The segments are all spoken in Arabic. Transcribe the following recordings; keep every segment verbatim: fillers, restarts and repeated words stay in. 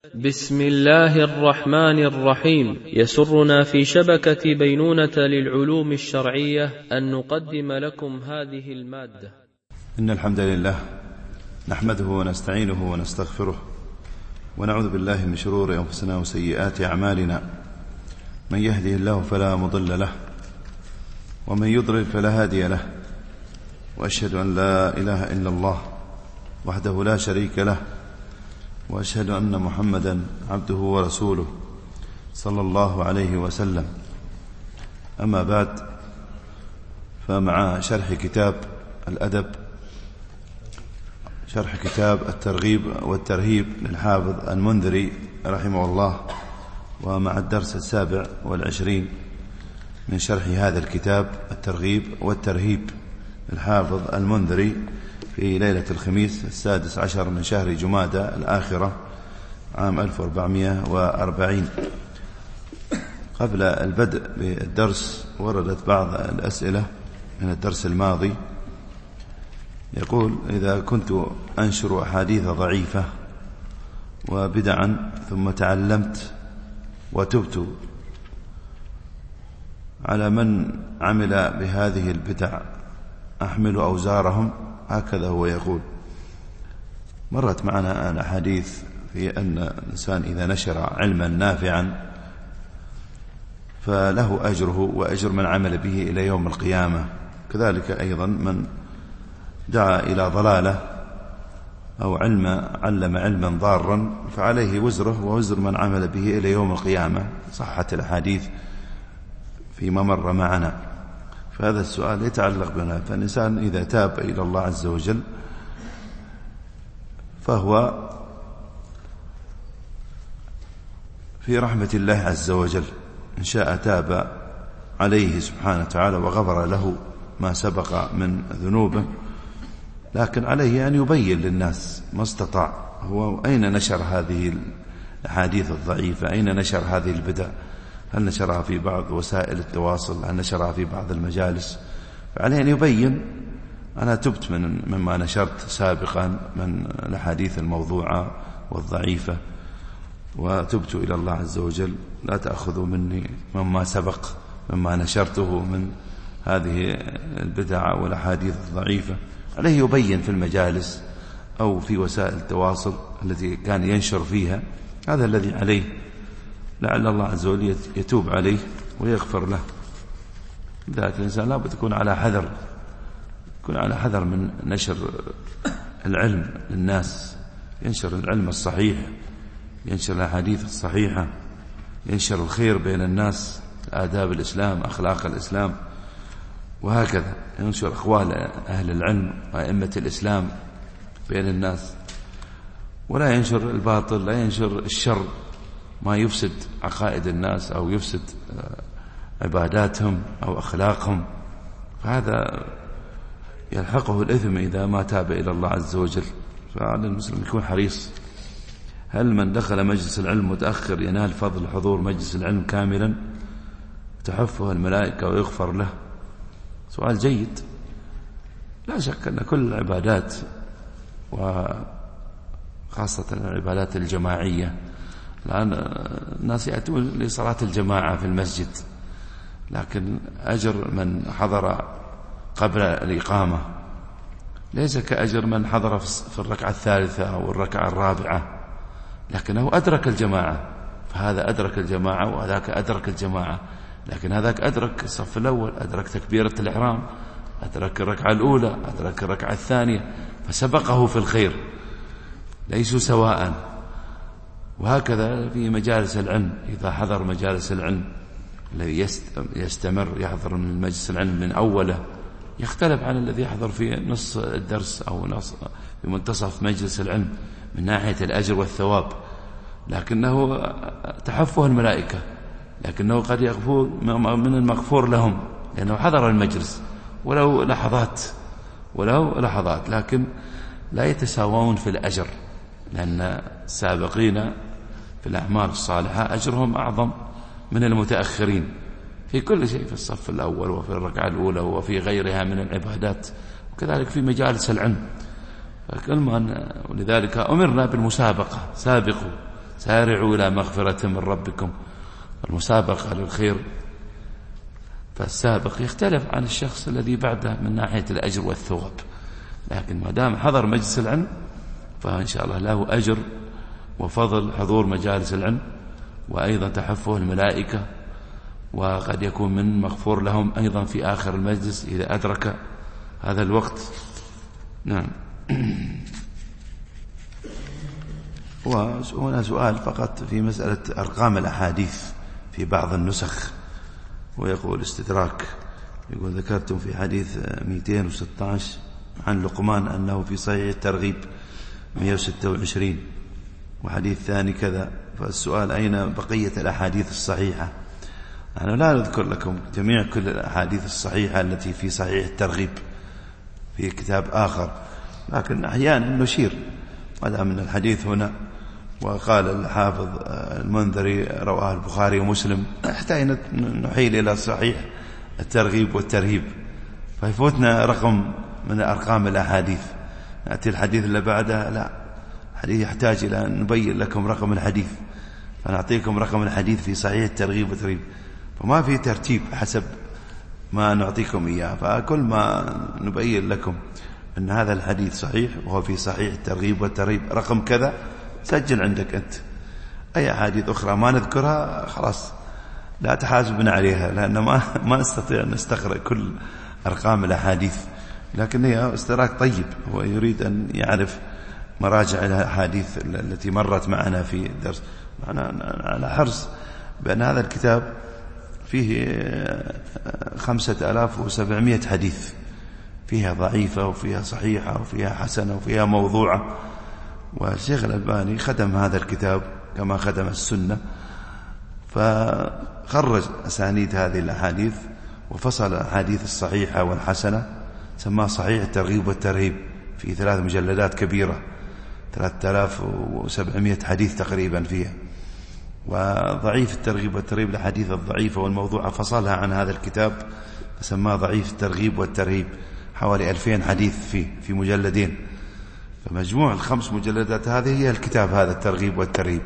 بسم الله الرحمن الرحيم. يسرنا في شبكة بينونة للعلوم الشرعية أن نقدم لكم هذه المادة. إن الحمد لله نحمده ونستعينه ونستغفره ونعوذ بالله من شرور أنفسنا وسيئات أعمالنا. من يهده الله فلا مضل له ومن يضلل فلا هادي له، وأشهد أن لا إله إلا الله وحده لا شريك له، وأشهد أن محمدا عبده ورسوله صلى الله عليه وسلم. أما بعد، فمع شرح كتاب الأدب، شرح كتاب الترغيب والترهيب للحافظ المنذري رحمه الله، ومع الدرس السابع والعشرين من شرح هذا الكتاب الترغيب والترهيب للحافظ المنذري في ليلة الخميس السادس عشر من شهر جمادى الآخرة عام ألف وأربعمائة وأربعين. قبل البدء بالدرس وردت بعض الأسئلة من الدرس الماضي. يقول: إذا كنت أنشر أحاديث ضعيفة وبدعا ثم تعلمت وتبت، على من عمل بهذه البدع أحمل أوزارهم؟ هكذا هو يقول. مرت معنا الأحاديث في أن الإنسان إذا نشر علما نافعا فله أجره وأجر من عمل به إلى يوم القيامة. كذلك أيضا من دعا إلى ضلالة أو علم علم علما ضارا فعليه وزره ووزر من عمل به إلى يوم القيامة. صحت الأحاديث فيما مر معنا. فهذا السؤال يتعلق بنا. فالإنسان إذا تاب إلى الله عز وجل فهو في رحمة الله عز وجل، إن شاء تاب عليه سبحانه وتعالى وغفر له ما سبق من ذنوبه، لكن عليه أن يبين للناس ما استطاع هو أين نشر هذه الأحاديث الضعيفة، أين نشر هذه البدع. هل نشرها في بعض وسائل التواصل؟ هل نشرها في بعض المجالس؟ فعليه أن يبين: أنا تبت من مما نشرت سابقا من الأحاديث الموضوعة والضعيفة، وتبت إلى الله عز وجل، لا تأخذوا مني مما سبق مما نشرته من هذه البدع والأحاديث الضعيفة. عليه يبين في المجالس أو في وسائل التواصل التي كان ينشر فيها. هذا الذي عليه، لعل الله عز وجل يتوب عليه ويغفر له. ذلك الإنسان لا بد يكون على حذر، يكون على حذر من نشر العلم للناس، ينشر العلم الصحيح، ينشر الأحاديث الصحيحة، ينشر الخير بين الناس، آداب الإسلام، أخلاق الإسلام، وهكذا ينشر أقوال أهل العلم وأئمة الإسلام بين الناس، ولا ينشر الباطل، لا ينشر الشر، ما يفسد عقائد الناس أو يفسد عباداتهم أو أخلاقهم. فهذا يلحقه الإثم إذا ما تاب إلى الله عز وجل. فعلى المسلم يكون حريص. هل من دخل مجلس العلم متأخر ينال فضل حضور مجلس العلم كاملا تحفه الملائكة ويغفر له؟ سؤال جيد. لا شك أن كل العبادات وخاصة العبادات الجماعية، الآن الناس يأتون لصلاة الجماعة في المسجد، لكن أجر من حضر قبل الإقامة ليس كأجر من حضر في الركعة الثالثة أو الركعة الرابعة، لكنه أدرك الجماعة. فهذا أدرك الجماعة وذاك أدرك الجماعة، لكن هذاك أدرك الصف الأول، أدرك تكبيرة الإحرام، أدرك الركعة الأولى، أدرك الركعة الثانية، فسبقه في الخير، ليسوا سواء. وهكذا في مجالس العلم، إذا حضر مجالس العلم الذي يستمر يحضر من مجلس العلم من أوله يختلف عن الذي يحضر في نص الدرس أو نص في منتصف مجلس العلم من ناحية الأجر والثواب، لكنه تحفه الملائكة، لكنه قد يغفور من المغفور لهم لأنه حضر المجلس ولو لحظات ولو لحظات لكن لا يتساوون في الأجر، لأن السابقين في الأعمال الصالحة أجرهم أعظم من المتأخرين في كل شيء، في الصف الأول وفي الركعة الأولى وفي غيرها من العبادات، وكذلك في مجالس العلم. ولذلك أمرنا بالمسابقة، سابقوا سارعوا إلى مغفرة من ربكم. المسابقة للخير، فالسابق يختلف عن الشخص الذي بعده من ناحية الأجر والثواب، لكن ما دام حضر مجلس العلم فإن شاء الله له أجر وفضل حضور مجالس العلم، وأيضا تحفه الملائكة، وقد يكون من مغفور لهم أيضا في آخر المجلس إذا أدرك هذا الوقت. نعم. وهنا سؤال فقط في مسألة أرقام الأحاديث في بعض النسخ، ويقول استدراك، يقول ذكرتم في حديث مئتين وستة عشر عن لقمان أنه في صحيح الترغيب مئة وستة وعشرين، وحديث ثاني كذا، فالسؤال أين بقية الأحاديث الصحيحة؟ نحن لا نذكر لكم جميع كل الأحاديث الصحيحة التي في صحيح الترغيب في كتاب آخر، لكن أحيانا نشير ما دام من الحديث هنا. وقال الحافظ المنذري رواه البخاري ومسلم، نحتاج نحيل إلى صحيح الترغيب والترهيب فيفوتنا رقم من أرقام الأحاديث، نأتي الحديث اللي بعده لا، الحديث يحتاج إلى أن نبين لكم رقم الحديث، فنعطيكم رقم الحديث في صحيح الترغيب والترهيب، فما في ترتيب حسب ما نعطيكم إياه، فكل ما نبين لكم أن هذا الحديث صحيح وهو في صحيح الترغيب والترهيب رقم كذا، سجل عندك أنت. أي أحاديث أخرى ما نذكرها خلاص لا تحاسبنا عليها، لأن ما ما نستطيع أن نستقرأ كل أرقام الأحاديث، لكن هي استدراك طيب، هو يريد أن يعرف مراجع الأحاديث التي مرت معنا في الدرس. معنا على حرص بأن هذا الكتاب فيه خمسة آلاف وسبعمائة حديث، فيها ضعيفة وفيها صحيحة وفيها حسنة وفيها موضوعة، والشيخ الألباني خدم هذا الكتاب كما خدم السنة، فخرج أسانيد هذه الأحاديث وفصل الأحاديث الصحيحة والحسنة، سماه صحيح الترغيب والترهيب في ثلاث مجلدات كبيرة، ثلاثة آلاف وسبعمائة حديث تقريبا فيها. وضعيف الترغيب والترهيب الأحاديث الضعيفة والموضوعة فصلها عن هذا الكتاب، سماه ضعيف الترغيب والترهيب، حوالي ألفين حديث فيه في مجلدين، فمجموع الخمس مجلدات هذه هي الكتاب هذا الترغيب والترهيب.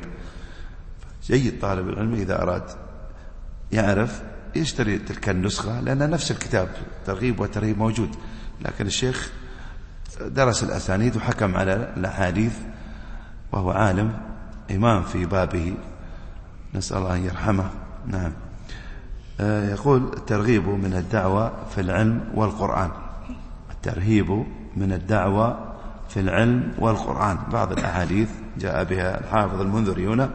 جيد طالب العلم إذا أراد يعرف يشتري تلك النسخة، لأن نفس الكتاب الترغيب والترهيب موجود، لكن الشيخ درس الأسانيد وحكم على الأحاديث، وهو عالم إمام في بابه، نسأل الله أن يرحمه. نعم. آه يقول الترغيب من الدعوة في العلم والقرآن، الترهيب من الدعوة في العلم والقرآن. بعض الأحاديث جاء بها الحافظ المنذري هنا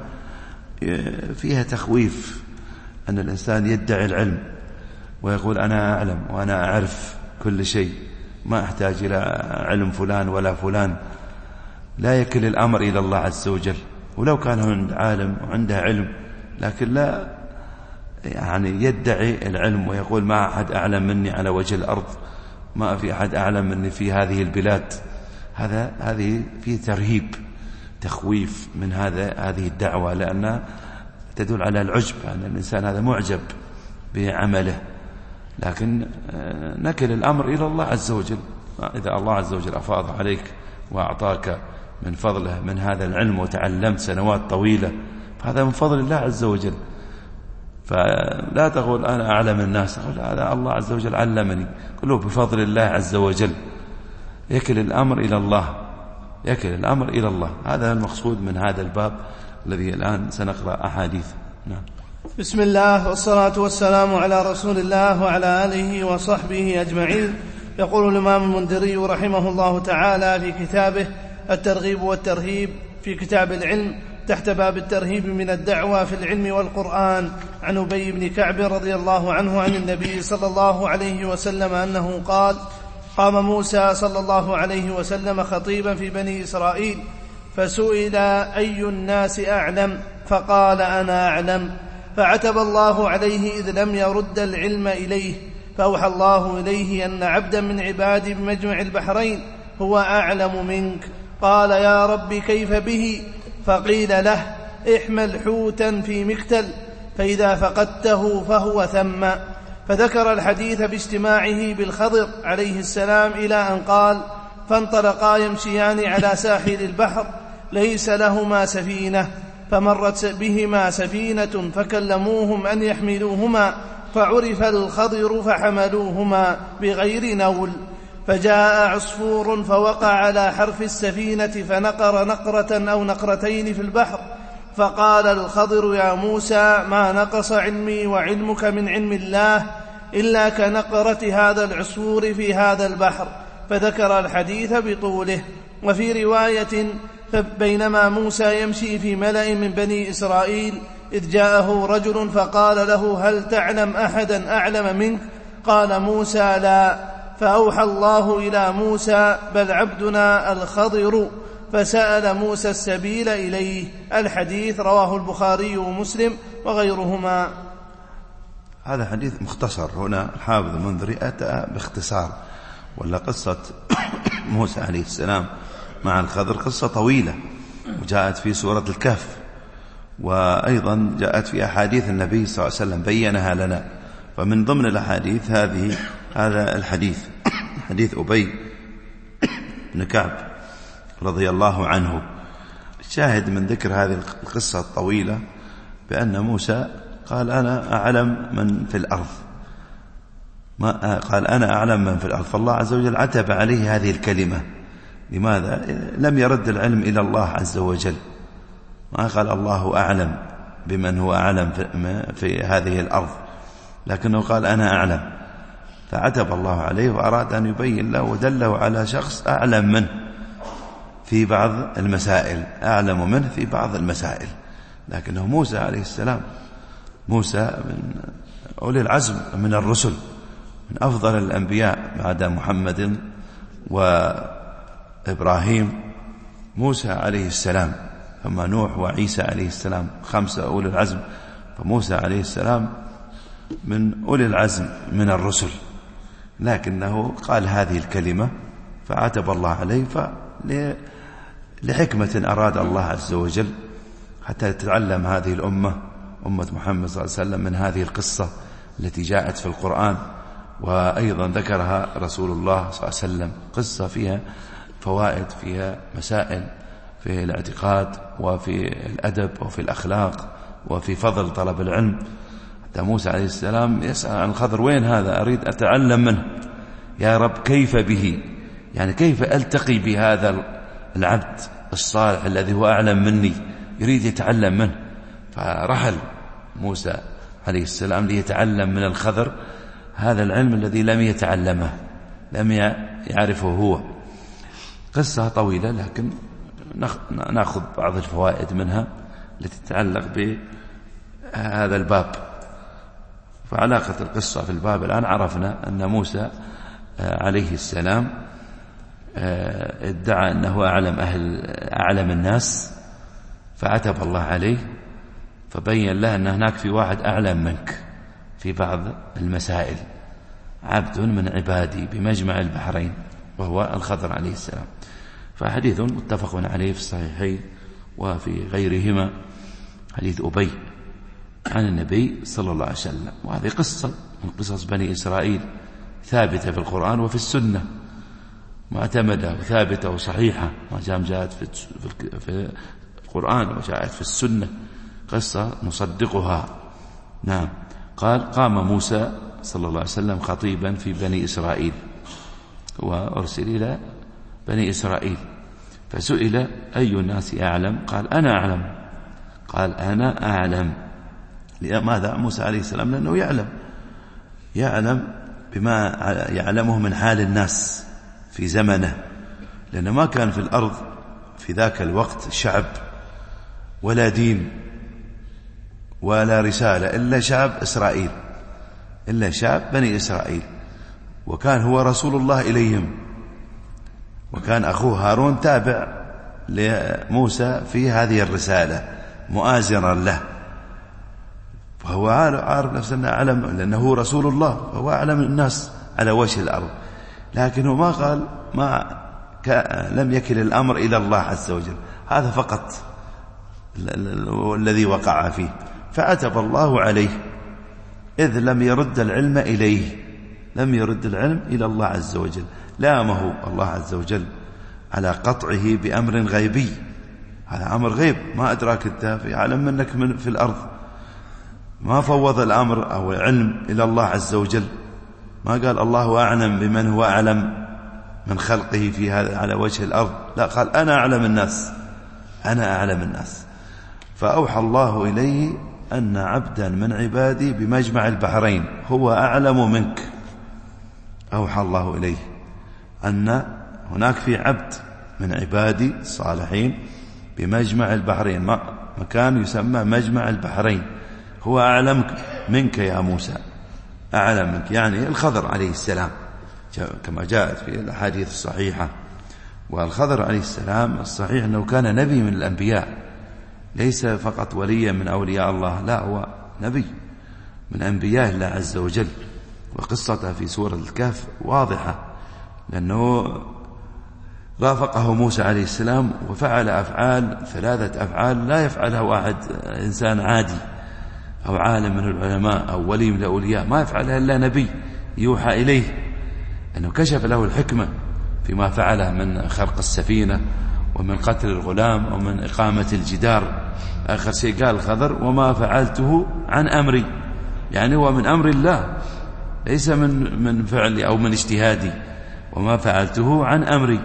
فيها تخويف أن الإنسان يدعي العلم ويقول أنا أعلم وأنا أعرف كل شيء، ما أحتاج إلى علم فلان ولا فلان، لا يكل الأمر إلى الله عز وجل. ولو كان عند عالم وعنده علم لكن لا يعني يدعي العلم ويقول ما أحد أعلم مني على وجه الأرض، ما في أحد أعلم مني في هذه البلاد، هذا هذه فيه ترهيب تخويف من هذا هذه الدعوة، لأنها تدل على العجب، أن الإنسان هذا معجب بعمله. لكن نكل الأمر إلى الله عز وجل، إذا الله عز وجل أفاض عليك وأعطاك من فضله من هذا العلم وتعلمت سنوات طويلة، فهذا من فضل الله عز وجل. فلا تقول أنا أعلم الناس، قل هذا الله عز وجل علمني، قلوا بفضل الله عز وجل. يكل الأمر إلى الله، يكل الأمر إلى الله، هذا المقصود من هذا الباب الذي الآن سنقرأ أحاديث. نعم. بسم الله والصلاة والسلام على رسول الله وعلى آله وصحبه أجمعين. يقول الإمام المنذري رحمه الله تعالى في كتابه الترغيب والترهيب في كتاب العلم تحت باب الترهيب من الدعوة في العلم والقرآن، عن أبي بن كعب رضي الله عنه عن النبي صلى الله عليه وسلم أنه قال: قام موسى صلى الله عليه وسلم خطيبا في بني إسرائيل، فسئل أي الناس أعلم، فقال أنا أعلم، فعتب الله عليه إذ لم يرد العلم إليه، فأوحى الله إليه أن عبدا من عبادي بمجمع البحرين هو أعلم منك. قال: يا رب كيف به؟ فقيل له: احمل حوتا في مكتل، فإذا فقدته فهو ثم. فذكر الحديث باجتماعه بالخضر عليه السلام إلى أن قال: فانطلقا يمشيان على ساحل البحر ليس لهما سفينة، فمرت بهما سفينة فكلموهم أن يحملوهما، فعرف الخضر فحملوهما بغير نول. فجاء عصفور فوقع على حرف السفينة فنقر نقرة أو نقرتين في البحر، فقال الخضر: يا موسى، ما نقص علمي وعلمك من علم الله إلا كنقرة هذا العصفور في هذا البحر. فذكر الحديث بطوله. وفي رواية: بينما موسى يمشي في ملأ من بني إسرائيل إذ جاءه رجل فقال له: هل تعلم أحدا أعلم منك؟ قال موسى: لا. فأوحى الله إلى موسى: بل عبدنا الخضر. فسأل موسى السبيل إليه. الحديث رواه البخاري ومسلم وغيرهما. هذا حديث مختصر. هنا الحافظ المنذري أتى باختصار، ولا قصة موسى عليه السلام مع الخضر قصة طويلة، وجاءت في سورة الكهف، وأيضا جاءت في أحاديث النبي صلى الله عليه وسلم بينها لنا. فمن ضمن الأحاديث هذه هذا الحديث، حديث أبي بن كعب رضي الله عنه. الشاهد من ذكر هذه القصة الطويلة بأن موسى قال: أنا أعلم من في الأرض، ما قال أنا أعلم من في الأرض. فالله عز وجل عتب عليه هذه الكلمة. لماذا؟ لم يرد العلم إلى الله عز وجل، ما قال الله أعلم بمن هو أعلم في هذه الأرض، لكنه قال أنا أعلم. فعتب الله عليه وأراد أن يبين له ودله على شخص أعلم منه في بعض المسائل، أعلم منه في بعض المسائل. لكنه موسى عليه السلام، موسى من أولي العزم من الرسل، من أفضل الأنبياء بعد محمد وإبراهيم، موسى عليه السلام. ثم نوح وعيسى عليه السلام، خمسة أولي العزم. فموسى عليه السلام من أولي العزم من الرسل، لكنه قال هذه الكلمة فعتب الله عليه، لحكمة أراد الله عز وجل حتى تتعلم هذه الأمة، أمة محمد صلى الله عليه وسلم، من هذه القصة التي جاءت في القرآن، وأيضا ذكرها رسول الله صلى الله عليه وسلم. قصة فيها فوائد، فيها مسائل في الاعتقاد وفي الأدب وفي الأخلاق وفي فضل طلب العلم. حتى موسى عليه السلام يسأل عن الخضر: وين هذا؟ أريد أتعلم منه يا رب، كيف به؟ يعني كيف ألتقي بهذا العبد الصالح الذي هو أعلم مني، يريد يتعلم منه. فرحل موسى عليه السلام ليتعلم من الخضر هذا العلم الذي لم يتعلمه، لم يعرفه هو. قصة طويلة، لكن نأخذ بعض الفوائد منها التي تتعلق بهذا الباب. فعلاقة القصة في الباب الآن عرفنا أن موسى عليه السلام ادعى أنه أعلم أهل أعلم الناس، فعتب الله عليه، فبين له أن هناك في واحد أعلم منك في بعض المسائل، عبد من عبادي بمجمع البحرين، وهو الخضر عليه السلام. فحديث متفق عليه في الصحيحين وفي غيرهما، حديث أبي عن النبي صلى الله عليه وسلم. وهذه قصة من قصص بني إسرائيل ثابتة في القرآن وفي السنة، معتمدة وثابتة وصحيحة، ما جاءت جاءت في القرآن وجاءت في السنة، قصة نصدقها. نعم. قال: قام موسى صلى الله عليه وسلم خطيبا في بني إسرائيل، وأرسل إلى بني إسرائيل، فسئل: أي الناس أعلم؟ قال: أنا أعلم. قال: أنا أعلم. لماذا؟ موسى عليه السلام لأنه يعلم يعلم بما يعلمه من حال الناس في زمنه، لأنه ما كان في الأرض في ذاك الوقت شعب ولا دين ولا رسالة إلا شعب إسرائيل، إلا شعب بني إسرائيل، وكان هو رسول الله إليهم، وكان أخوه هارون تابع لموسى في هذه الرسالة مؤازرا له، فهو عارف نفسه أنه أعلم، لأنه رسول الله، فهو أعلم الناس على وجه الأرض. لكنه ما قال، ما لم يكل الأمر إلى الله عز وجل، هذا فقط الذي وقع فيه. فعتب الله عليه إذ لم يرد العلم إليه، لم يرد العلم إلى الله عز وجل. لامه الله عز وجل على قطعه بأمر غيبي هذا أمر غيب ما أدراك أنت في عالم منك من في الأرض. ما فوض الأمر أو العلم إلى الله عز وجل. ما قال الله أعلم بمن هو أعلم من خلقه في هذا على وجه الأرض، لا، قال أنا أعلم الناس، أنا أعلم الناس. فأوحى الله إليه أن عبدا من عبادي بمجمع البحرين هو أعلم منك. أوحى الله إليه أن هناك في عبد من عبادي الصالحين بمجمع البحرين، مكان يسمى مجمع البحرين، هو أعلم منك يا موسى، أعلم منك، يعني الخضر عليه السلام كما جاءت في الأحاديث الصحيحة. والخضر عليه السلام الصحيح أنه كان نبي من الأنبياء، ليس فقط وليا من أولياء الله، لا، هو نبي من أنبياء الله عز وجل. وقصته في سورة الكهف واضحة، لأنه رافقه موسى عليه السلام وفعل أفعال، ثلاثة أفعال لا يفعلها واحد إنسان عادي أو عالم من العلماء أو ولي من الأولياء، ما يفعلها إلا نبي يوحى إليه، أنه كشف له الحكمة فيما فعله من خرق السفينة ومن قتل الغلام ومن إقامة الجدار. آخر شيء قال الخضر وما فعلته عن أمري، يعني هو من أمر الله، ليس من من فعلي أو من اجتهادي، وما فعلته عن أمري.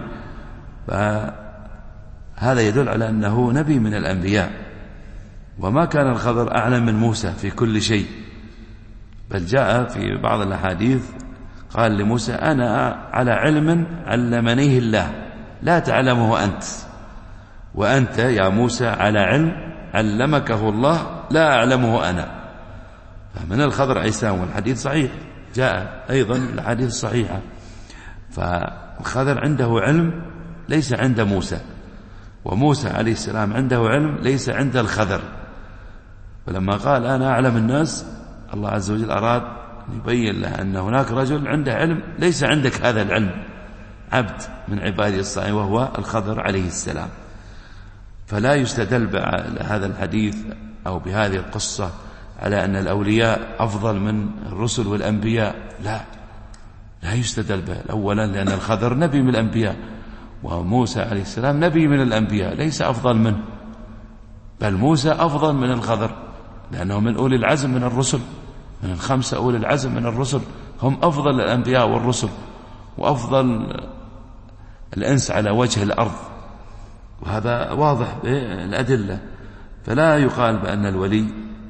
فهذا يدل على أنه نبي من الأنبياء. وما كان الخضر أعلم من موسى في كل شيء، بل جاء في بعض الأحاديث قال لموسى أنا على علم علمنيه الله لا تعلمه أنت، وأنت يا موسى على علم علمكه الله لا أعلمه أنا. فمن الخضر عليه السلام، والحديث صحيح جاء أيضا الحديث الصحيحة. فالخضر عنده علم ليس عند موسى، وموسى عليه السلام عنده علم ليس عند الخضر. ولما قال أنا أعلم الناس، الله عز وجل أراد يبين له أن هناك رجل عنده علم ليس عندك هذا العلم، عبد من عباده الصالحين وهو الخضر عليه السلام. فلا يستدل بهذا الحديث أو بهذه القصة على أن الأولياء أفضل من الرسل والأنبياء، لا، لا يستدل به. أولا لأن الخضر نبي من الأنبياء، وموسى عليه السلام نبي من الأنبياء ليس أفضل منه، بل موسى أفضل من الخضر، لأنه من أولي العزم من الرسل، من الخمسة أولي العزم من الرسل، هم أفضل الأنبياء والرسل وأفضل الإنس على وجه الأرض، وهذا واضح بالأدلة. فلا يقال بأن الولي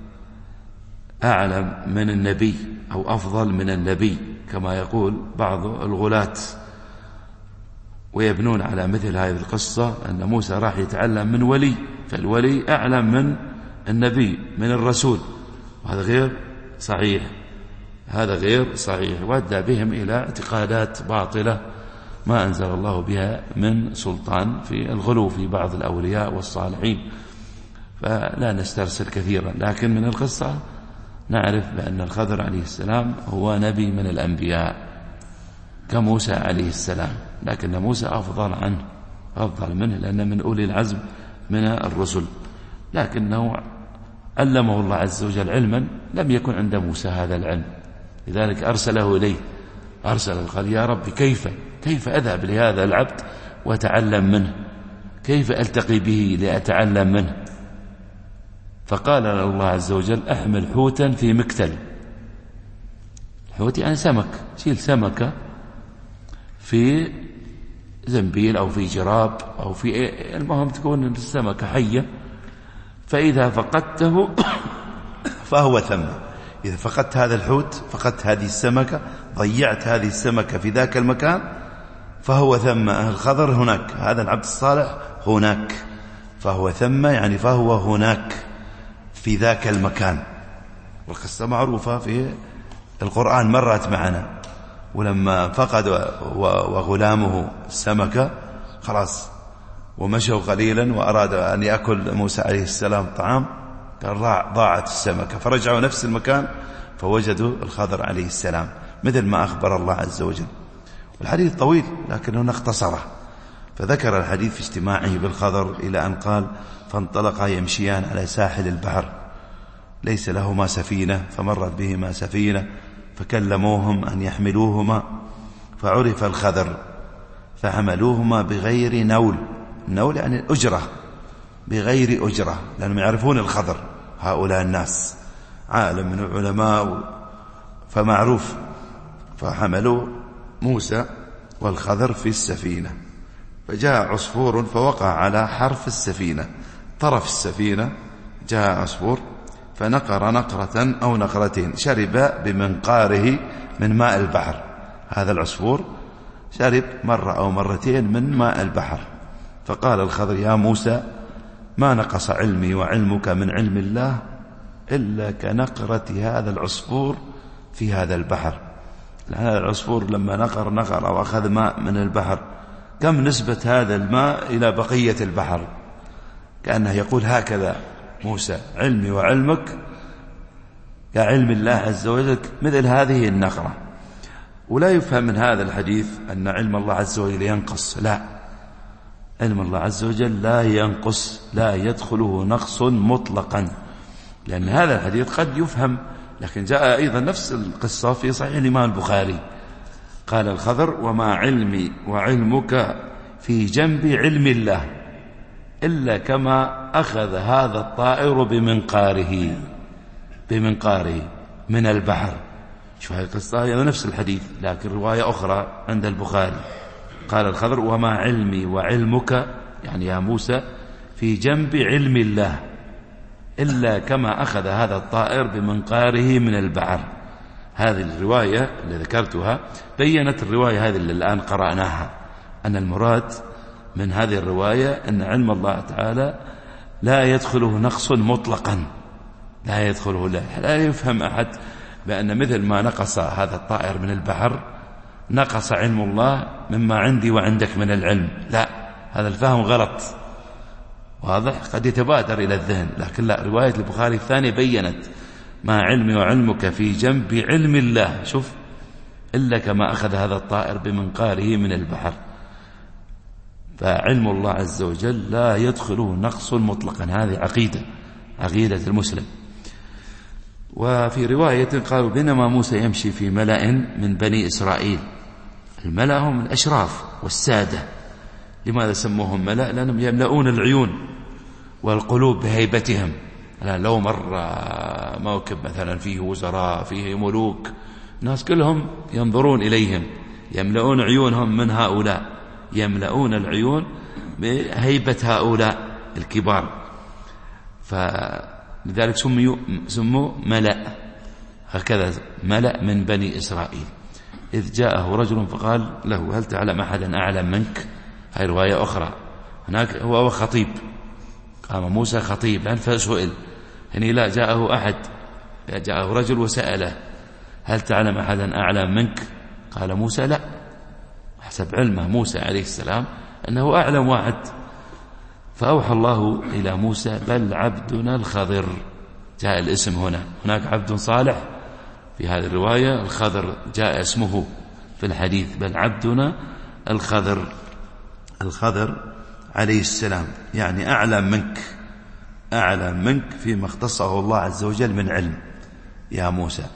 أعلم من النبي أو أفضل من النبي كما يقول بعض الغلاة، ويبنون على مثل هذه القصة أن موسى راح يتعلم من ولي، فالولي أعلم من النبي من الرسول، وهذا غير صحيح، هذا غير صحيح، وأدى بهم إلى اعتقادات باطلة ما أنزل الله بها من سلطان في الغلو في بعض الأولياء والصالحين. فلا نسترسل كثيرا، لكن من القصة نعرف بأن الخضر عليه السلام هو نبي من الأنبياء كموسى عليه السلام، لكن موسى أفضل عنه، أفضل منه لأنه من أولي العزم من الرسل، لكنه علمه الله عز وجل علما لم يكن عند موسى هذا العلم، لذلك أرسله إليه، أرسل قال يا رب كيف كيف أذهب لهذا العبد وأتعلم منه، كيف ألتقي به لأتعلم منه؟ فقال الله عز وجل أحمل حوتا في مكتل. حوت يعني سمك، شيل سمكة في زنبيل أو في جراب أو في إيه، المهم تكون السمكة حية، فإذا فقدته فهو ثم. إذا فقدت هذا الحوت، فقدت هذه السمكة، ضيعت هذه السمكة في ذاك المكان، فهو ثم. الخضر هناك، هذا العبد الصالح هناك، فهو ثم يعني فهو هناك في ذاك المكان. والقصة معروفة في القرآن مرت معنا، ولما فقد وغلامه السمكة خلاص ومشوا قليلا وأراد أن يأكل موسى عليه السلام طعام، قال ضاعت السمكة، فرجعوا نفس المكان فوجدوا الخضر عليه السلام مثل ما أخبر الله عز وجل. والحديث طويل لكنه اختصره، فذكر الحديث في اجتماعه بالخضر إلى أن قال فانطلقا يمشيان على ساحل البحر ليس لهما سفينة، فمرت بهما سفينة فكلموهم أن يحملوهما، فعرف الخضر فحملوهما بغير نول. النول يعني الأجرة، بغير أجرة، لأنهم يعرفون الخضر، هؤلاء الناس عالم من العلماء فمعروف، فحملوا موسى والخضر في السفينة، فجاء عصفور فوقع على حرف السفينة، طرف السفينة جاء عصفور فنقر نقرة أو نقرتين، شرب بمنقاره من ماء البحر. هذا العصفور شرب مرة أو مرتين من ماء البحر، فقال الخضر: يا موسى، ما نقص علمي وعلمك من علم الله إلا كنقرة هذا العصفور في هذا البحر. هذا العصفور لما نقر نقر أو أخذ ماء من البحر، كم نسبة هذا الماء إلى بقية البحر؟ كأنه يقول: هكذا موسى، علمي وعلمك كعلم الله عز وجل مثل هذه النقرة. ولا يفهم من هذا الحديث أن علم الله عز وجل ينقص، لا، علم الله عز وجل لا ينقص، لا يدخله نقص مطلقا، لأن هذا الحديث قد يفهم. لكن جاء أيضا نفس القصة في صحيح الإمام البخاري، قال الخضر: وما علمي وعلمك في جنب علم الله إلا كما أخذ هذا الطائر بمنقاره بمنقاره من البحر. شوف هذه القصة هي نفس الحديث لكن رواية أخرى عند البخاري. قال الخضر: وما علمي وعلمك، يعني يا موسى، في جنب علم الله إلا كما أخذ هذا الطائر بمنقاره من البحر. هذه الرواية اللي ذكرتها بيّنت الرواية هذه اللي الآن قرأناها أن المراد من هذه الرواية أن علم الله تعالى لا يدخله نقص مطلقا، لا يدخله، لا, لا يفهم أحد بأن مثل ما نقص هذا الطائر من البحر نقص علم الله مما عندي وعندك من العلم، لا، هذا الفهم غلط، واضح، قد يتبادر إلى الذهن. لكن لا، رواية البخاري الثانية بيّنت: ما علمي وعلمك في جنب علم الله، شوف، إلا كما أخذ هذا الطائر بمنقاره من البحر. فعلم الله عز وجل لا يدخله نقص مطلقا، هذه عقيدة عقيدة المسلم. وفي رواية قالوا: بينما موسى يمشي في ملأ من بني إسرائيل. الملأ هم الأشراف والسادة. لماذا سموهم ملأ؟ لأنهم يملؤون العيون والقلوب بهيبتهم. لو مر موكب مثلا فيه وزراء فيه ملوك، الناس كلهم ينظرون إليهم، يملؤون عيونهم من هؤلاء، يملؤون العيون بهيبة هؤلاء الكبار، فلذلك سموا سموا ملأ. هكذا ملأ من بني إسرائيل. إذ جاءه رجل فقال له: هل تعلم أحدا أعلم منك؟ هاي رواية أخرى. هناك هو خطيب، قام موسى خطيبا فسئل، هني لا، جاءه أحد، جاءه رجل وسأله: هل تعلم أحدا أعلم منك؟ قال موسى: لا، حسب علمه موسى عليه السلام أنه أعلم واحد. فأوحى الله إلى موسى: بل عبدنا الخضر. جاء الاسم هنا، هناك عبد صالح في هذه الرواية، الخضر جاء اسمه في الحديث، بل عبدنا الخضر. الخضر عليه السلام يعني أعلم منك، أعلم منك فيما اختصه الله عز وجل من علم يا موسى.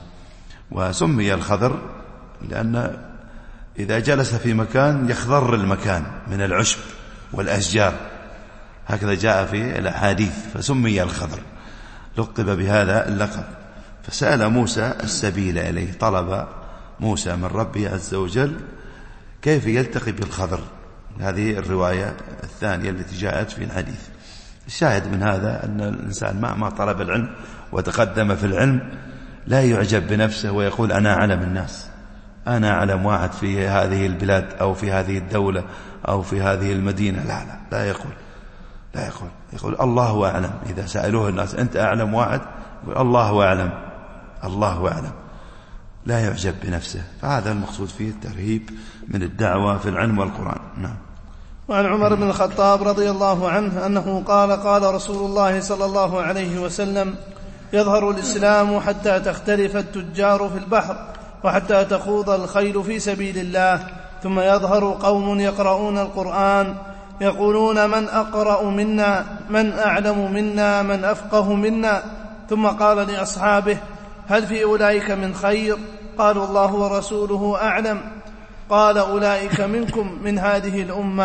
وسمي الخضر لأن إذا جلس في مكان يخضر المكان من العشب والأشجار، هكذا جاء في الأحاديث، فسمي الخضر، لقب بهذا اللقب. فسأل موسى السبيل إليه، طلب موسى من ربه عز وجل كيف يلتقي بالخضر. هذه الرواية الثانية التي جاءت في الحديث. الشاهد من هذا أن الإنسان مهما طلب العلم وتقدم في العلم لا يعجب بنفسه ويقول أنا أعلم الناس، أنا أعلم واحد في هذه البلاد أو في هذه الدولة أو في هذه المدينة. لا لا لا يقول لا يقول يقول الله أعلم. إذا سألوه الناس أنت أعلم واحد، يقول الله أعلم، الله أعلم، لا يعجب بنفسه. فهذا المقصود فيه الترهيب من الدعوة في العلم والقرآن. نعم. وعن عمر بن الخطاب رضي الله عنه أنه قال: قال رسول الله صلى الله عليه وسلم: يظهر الإسلام حتى تختلف التجار في البحر وحتى تخوض الخيل في سبيل الله، ثم يظهر قوم يقرؤون القرآن يقولون من أقرأ منا، من أعلم منا، من أفقه منا. ثم قال لأصحابه: هل في أولئك من خير؟ قالوا: الله ورسوله أعلم. قال: أولئك منكم من هذه الأمة،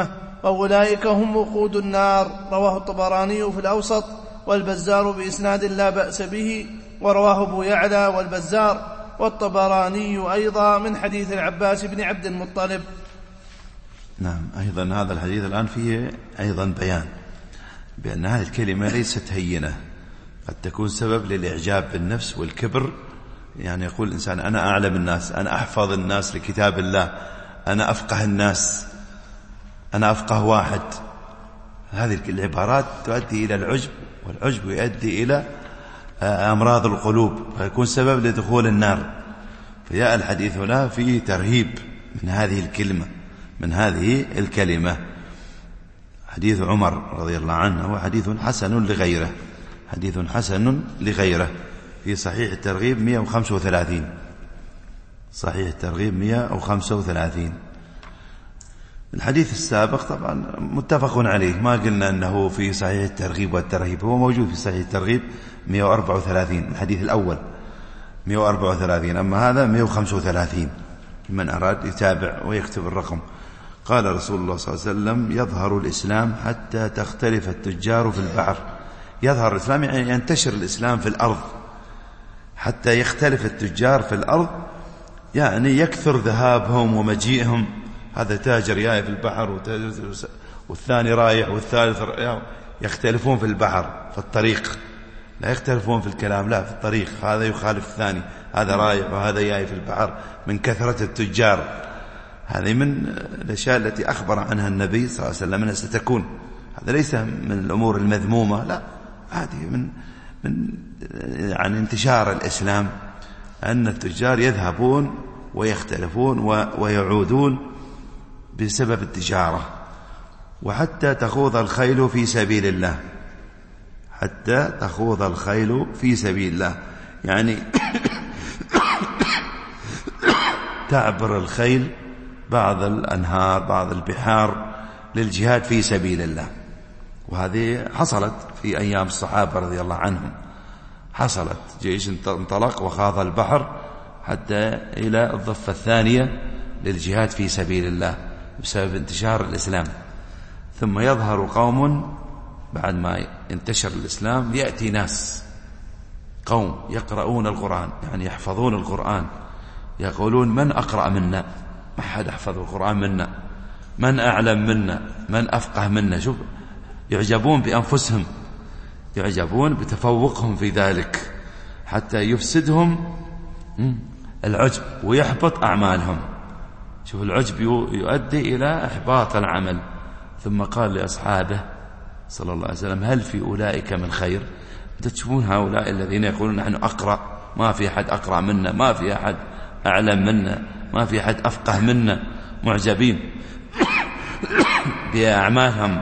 وأولئك هم وقود النار. رواه الطبراني في الأوسط والبزار بإسناد لا بأس به، ورواه أبو يعلى والبزار والطبراني أيضا من حديث العباس بن عبد المطلب. نعم. أيضا هذا الحديث الآن فيه أيضا بيان بأن هذه الكلمة ليست هينة، قد تكون سبب للإعجاب بالنفس والكبر. يعني يقول الإنسان أنا أعلم الناس، أنا أحفظ الناس لكتاب الله، أنا أفقه الناس، أنا أفقه واحد. هذه العبارات تؤدي إلى العجب، والعجب يؤدي إلى أمراض القلوب ويكون سبب لدخول النار. فجاء الحديث هنا فيه ترهيب من هذه الكلمة من هذه الكلمة. حديث عمر رضي الله عنه هو حديث حسن لغيره، حديث حسن لغيره في صحيح الترغيب مئة وخمسة وثلاثين، صحيح الترغيب مئة وخمسة وثلاثين. الحديث السابق طبعا متفق عليه، ما قلنا أنه في صحيح الترغيب والترهيب، هو موجود في صحيح الترغيب مئة وأربعة وثلاثين، الحديث الأول مئة وأربعة وثلاثين، أما هذا مئة وخمسة وثلاثين من أراد يتابع ويكتب الرقم. قال رسول الله صلى الله عليه وسلم: يظهر الإسلام حتى تختلف التجار في البحر. يظهر الإسلام يعني ينتشر الإسلام في الأرض، حتى يختلف التجار في الأرض يعني يكثر ذهابهم ومجيئهم. هذا تاجر جاي في البحر والثاني رايح والثالث رايح، يختلفون في البحر في الطريق، لا يختلفون في الكلام، لا في الطريق. هذا يخالف الثاني، هذا رايح وهذا جاي في البحر من كثرة التجار. هذه من الأشياء التي أخبر عنها النبي صلى الله عليه وسلم أنها ستكون. هذا ليس من الأمور المذمومة، لا، هذه من من يعني انتشار الإسلام، أن التجار يذهبون ويختلفون ويعودون بسبب التجارة. وحتى تخوض الخيل في سبيل الله، حتى تخوض الخيل في سبيل الله يعني تعبر الخيل بعض الأنهار بعض البحار للجهاد في سبيل الله. وهذه حصلت في أيام الصحابة رضي الله عنهم، حصلت جيش انطلق وخاض البحر حتى إلى الضفة الثانية للجهاد في سبيل الله بسبب انتشار الإسلام. ثم يظهر قوم بعد ما ينتشر الإسلام، يأتي ناس قوم يقرؤون القرآن، يعني يحفظون القرآن، يقولون: من أقرأ منا؟ ما حد يحفظ القرآن منا، من أعلم منا، من أفقه منا. شوف، يعجبون بأنفسهم، يعجبون بتفوقهم في ذلك، حتى يفسدهم العجب ويحبط أعمالهم. شوف، العجب يؤدي إلى إحباط العمل. ثم قال لأصحابه صلى الله عليه وسلم: هل في أولئك من خير؟ تشوفون هؤلاء الذين يقولون نحن أقرأ، ما في أحد أقرأ منا، ما في أحد أعلم منا، ما في أحد أفقه منا، معجبين بأعمالهم.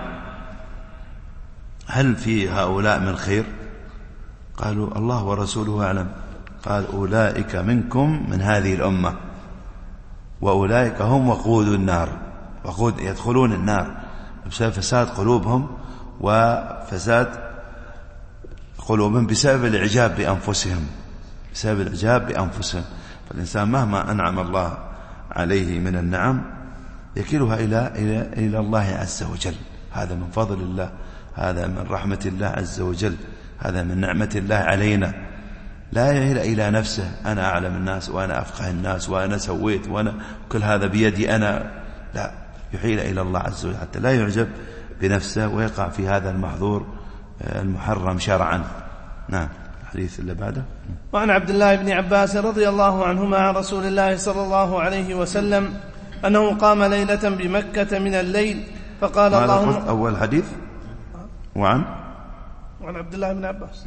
هل في هؤلاء من خير؟ قالوا: الله ورسوله أعلم. قال: أولئك منكم من هذه الأمة، وأولئك هم وقود النار، وقود يدخلون النار بسبب فساد قلوبهم وفساد قلوبهم بسبب الإعجاب بأنفسهم، بسبب الإعجاب بأنفسهم. فالإنسان مهما أنعم الله عليه من النعم يكلها إلى إلى إلى الله عز وجل. هذا من فضل الله، هذا من رحمة الله عز وجل، هذا من نعمة الله علينا. لا يهل إلى نفسه: أنا أعلم الناس وأنا أفقه الناس وأنا سويت وأنا كل هذا بيدي أنا. لا، يحيل إلى الله عز وجل حتى لا يعجب بنفسه ويقع في هذا المحظور المحرم شرعا. نعم. الحديث اللي بعده. وعن عبد الله بن عباس رضي الله عنهما عن رسول الله صلى الله عليه وسلم أنه قام ليلة بمكة من الليل فقال: اللهم. أول حديث وعن وعن عبد الله بن عباس.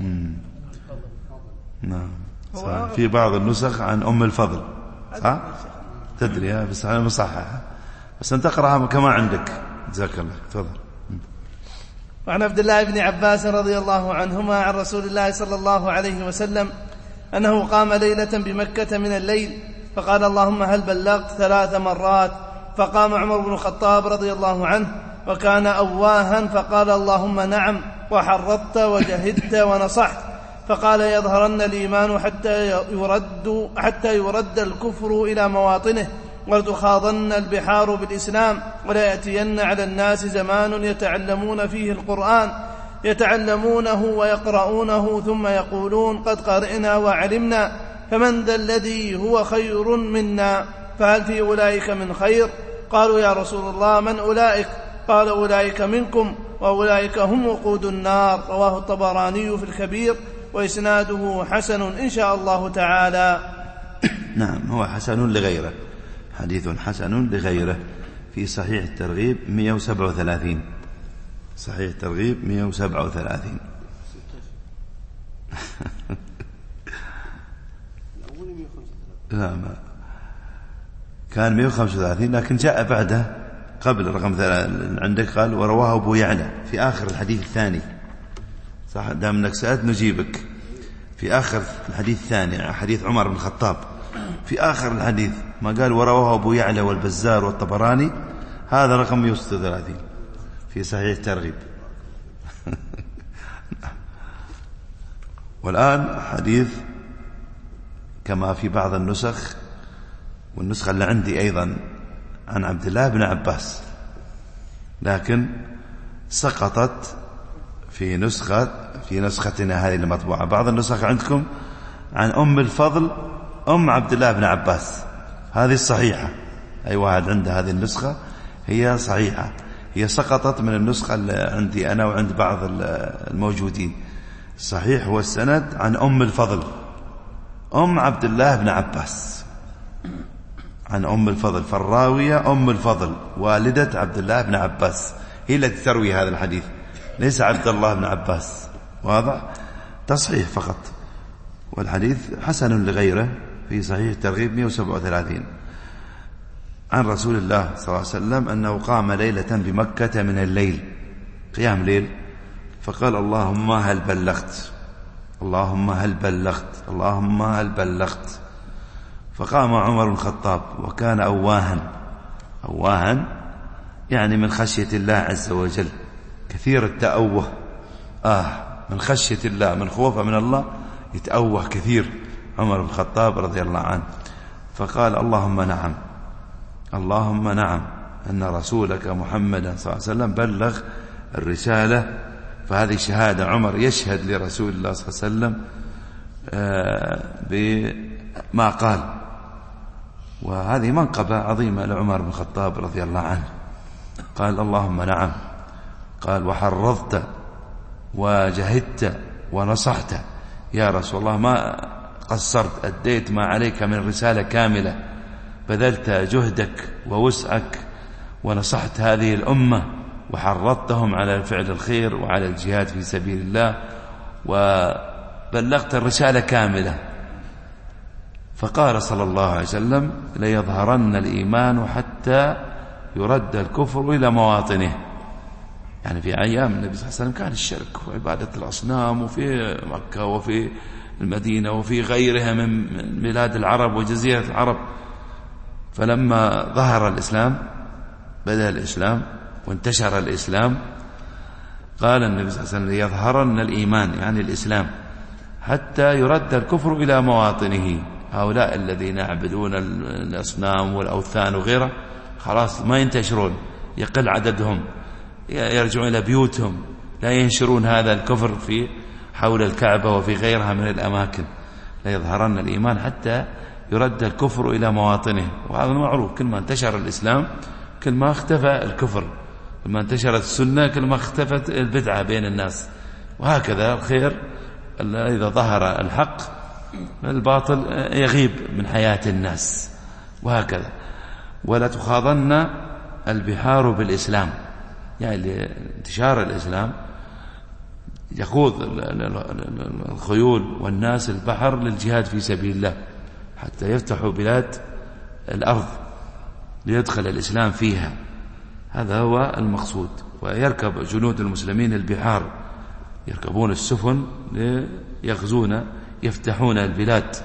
نعم. في بعض النسخ عن أم الفضل، صح؟ تدري ها، بس أنا مصححة، بس أنت تقرأها كما عندك. جزاك الله. تفضل. وعن عبد الله بن عباس رضي الله عنهما عن رسول الله صلى الله عليه وسلم أنه قام ليلة بمكة من الليل فقال: اللهم هل بلغت؟ ثلاث مرات. فقام عمر بن الخطاب رضي الله عنه وكان أواها فقال: اللهم نعم، وحرضت وجهدت ونصحت. فقال: يظهرن الإيمان حتى يرد, حتى يرد الكفر إلى مواطنه، ولتخاضن البحار بالإسلام، ولا يأتين على الناس زمان يتعلمون فيه القرآن يتعلمونه ويقرؤونه ثم يقولون قد قرئنا وعلمنا، فمن ذا الذي هو خير منا؟ فهل في أولئك من خير؟ قالوا يا رسول الله من أولئك؟ قال أولئك منكم، وأولئك هم وقود النار. رواه الطبراني في الكبير، وإسناده حسن إن شاء الله تعالى. نعم، هو حسن لغيره، حديث حسن لغيره في صحيح الترغيب مئة وسبعة وثلاثين، صحيح الترغيب مئة وسبعة وثلاثين. لا ما كان مئة وخمسة وثلاثين، لكن جاء بعده قبل رقم عندك قال ورواه أبو يعلى في آخر الحديث الثاني. صح، دام انك سألت نجيبك. في آخر الحديث الثاني حديث عمر بن الخطاب، في آخر الحديث ما قال ورواه أبو يعلى والبزار والطبراني، هذا رقم مئة وستة وثلاثين في صحيح الترغيب. والآن حديث كما في بعض النسخ، والنسخة اللي عندي أيضا عن عبد الله بن عباس، لكن سقطت في نسخة في نسختنا هذه المطبوعة. بعض النسخ عندكم عن أم الفضل أم عبد الله بن عباس، هذه الصحيحة. أي واحد عنده هذه النسخة هي صحيحة، هي سقطت من النسخة اللي عندي أنا وعند بعض الموجودين. صحيح هو السند عن أم الفضل أم عبد الله بن عباس، عن أم الفضل، فالراوية أم الفضل والدة عبد الله بن عباس هي التي تروي هذا الحديث، ليس عبد الله بن عباس. واضح؟ تصحيح فقط. والحديث حسن لغيره في صحيح الترغيب مئة وسبعة وثلاثين. عن رسول الله صلى الله عليه وسلم أنه قام ليلة بمكة من الليل، قيام ليل، فقال اللهم هل بلغت، اللهم هل بلغت، اللهم هل بلغت. فقام عمر بن الخطاب وكان أواها، أواها يعني من خشية الله عز وجل، كثير التأوه، آه من خشية الله، من خوفه من الله يتأوه كثير عمر بن الخطاب رضي الله عنه. فقال اللهم نعم، اللهم نعم أن رسولك محمدا صلى الله عليه وسلم بلغ الرسالة. فهذه شهادة، عمر يشهد لرسول الله صلى الله عليه وسلم بما قال، وهذه منقبة عظيمة لعمر بن الخطاب رضي الله عنه. قال اللهم نعم، قال وحرضت وجهدت ونصحت يا رسول الله، ما قصرت، أديت ما عليك من رسالة كاملة، بذلت جهدك ووسعك ونصحت هذه الأمة وحرضتهم على فعل الخير وعلى الجهاد في سبيل الله وبلغت الرسالة كاملة. فقال صلى الله عليه وسلم ليظهرن الإيمان حتى يرد الكفر إلى مواطنه. يعني في أيام النبي صلى الله عليه وسلم كان الشرك وعبادة الأصنام، وفي مكة وفي المدينة وفي غيرها من بلاد العرب وجزيرة العرب. فلما ظهر الإسلام، بدأ الإسلام وانتشر الإسلام، قال النبي صلى الله عليه وسلم ليظهرن الإيمان يعني الإسلام حتى يرد الكفر إلى مواطنه. هؤلاء الذين يعبدون الأصنام والأوثان وغيره خلاص ما ينتشرون، يقل عددهم، يرجعون إلى بيوتهم، لا ينشرون هذا الكفر في حول الكعبة وفي غيرها من الأماكن. ليظهرن الإيمان حتى يرد الكفر إلى مواطنه. وهذا معروف، كل ما انتشر الإسلام كل ما اختفى الكفر، كل ما انتشرت السنة كل ما اختفت البدعة بين الناس. وهكذا الخير إذا ظهر الحق الباطل يغيب من حياة الناس، وهكذا. ولا تخاضن البحار بالإسلام، يعني انتشار الإسلام يخوض الخيول والناس البحر للجهاد في سبيل الله حتى يفتحوا بلاد الأرض ليدخل الإسلام فيها، هذا هو المقصود. ويركب جنود المسلمين البحار، يركبون السفن ليغزون يفتحون البلاد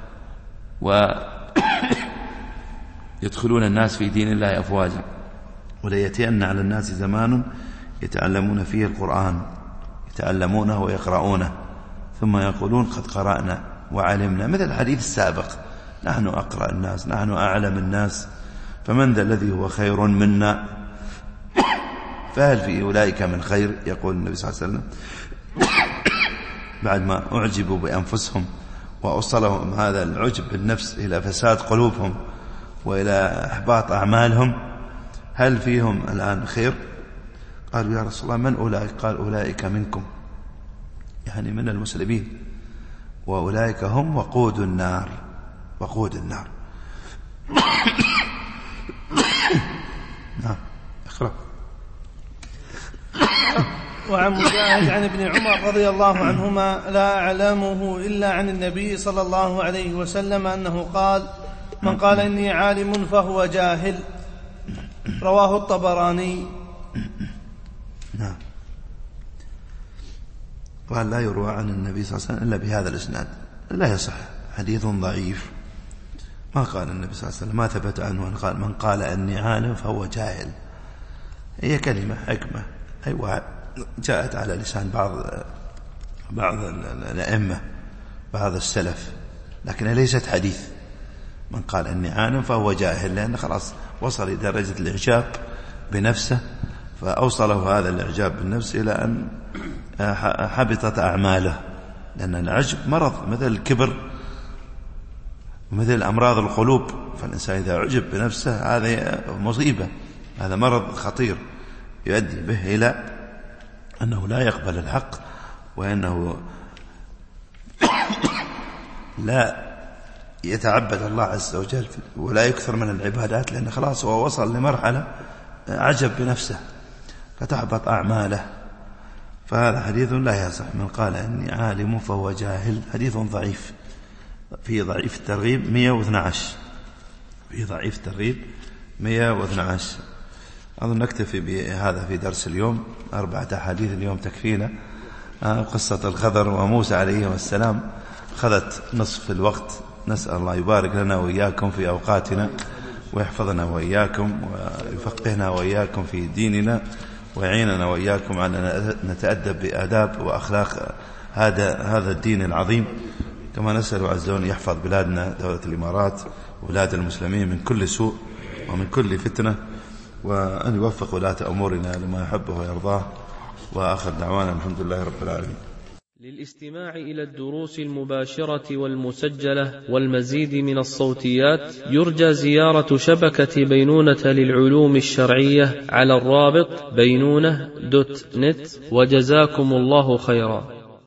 ويدخلون الناس في دين الله أفواجا. وليأتين على الناس زمان يتعلمون فيه القرآن، يتعلمونه ويقرؤونه ثم يقولون قد قرأنا وعلمنا، مثل الحديث السابق، نحن أقرأ الناس، نحن أعلم الناس، فمن ذا الذي هو خير منا؟ فهل في أولئك من خير؟ يقول النبي صلى الله عليه وسلم بعد ما أعجبوا بأنفسهم وأوصلهم هذا العجب بالنفس إلى فساد قلوبهم وإلى إحباط أعمالهم، هل فيهم الآن خير؟ قالوا يا رسول الله من أولئك؟ قال أولئك منكم، يعني من المسلمين، وأولئك هم وقود النار، وقود النار. نعم اقرأ. وعن مجاهد عن ابن عمر رضي الله عنهما لا أعلمه إلا عن النبي صلى الله عليه وسلم أنه قال من قال إني عالم فهو جاهل. رواه الطبراني. نعم. قال لا يروى عن النبي صلى الله عليه وسلم إلا بهذا الإسناد، لا يصح، حديث ضعيف. ما قال النبي صلى الله عليه وسلم، ما ثبت عنه أن قال من قال أني عالم فهو جاهل. هي كلمة حكمة أيوة جاءت على لسان بعض بعض الأئمة بعض السلف، لكن ليست حديث. من قال أني عالم فهو جاهل، لأن خلاص وصل إلى درجة الإعجاب بنفسه، فأوصله هذا الإعجاب بالنفس إلى أن حبطت أعماله، لأن العجب مرض مثل الكبر مثل أمراض القلوب، فالإنسان إذا عجب بنفسه هذا مصيبة، هذا مرض خطير يؤدي به إلى أنه لا يقبل الحق، وأنه لا يتعبد الله عز وجل ولا يكثر من العبادات، لأنه خلاص هو وصل لمرحلة عجب بنفسه فتحبط أعماله. فهذا حديث لا يصح. من قال إني عالم فهو جاهل، حديث ضعيف. في ضعيف الترغيب مئة واثني عشر، في ضعيف الترغيب مئة واثني عشر. أظن نكتفي بهذا في درس اليوم، أربعة أحاديث اليوم تكفينا. قصة الخضر وموسى عليهم السلام أخذت نصف الوقت. نسأل الله يبارك لنا وإياكم في أوقاتنا، ويحفظنا وإياكم، ويفقهنا وإياكم في ديننا، ويعيننا وإياكم على أن نتأدب بآداب وأخلاق هذا هذا الدين العظيم. كما نسأل عز وجل يحفظ بلادنا دولة الإمارات وبلاد المسلمين من كل سوء ومن كل فتنة، وأن يوفق ولاة أمورنا لما يحبه ويرضاه. وآخر دعوانا الحمد لله رب العالمين. للاستماع إلى الدروس المباشرة والمسجلة والمزيد من الصوتيات يرجى زيارة شبكة بينونة للعلوم الشرعية على الرابط بينونة دوت نت. وجزاكم الله خيرا.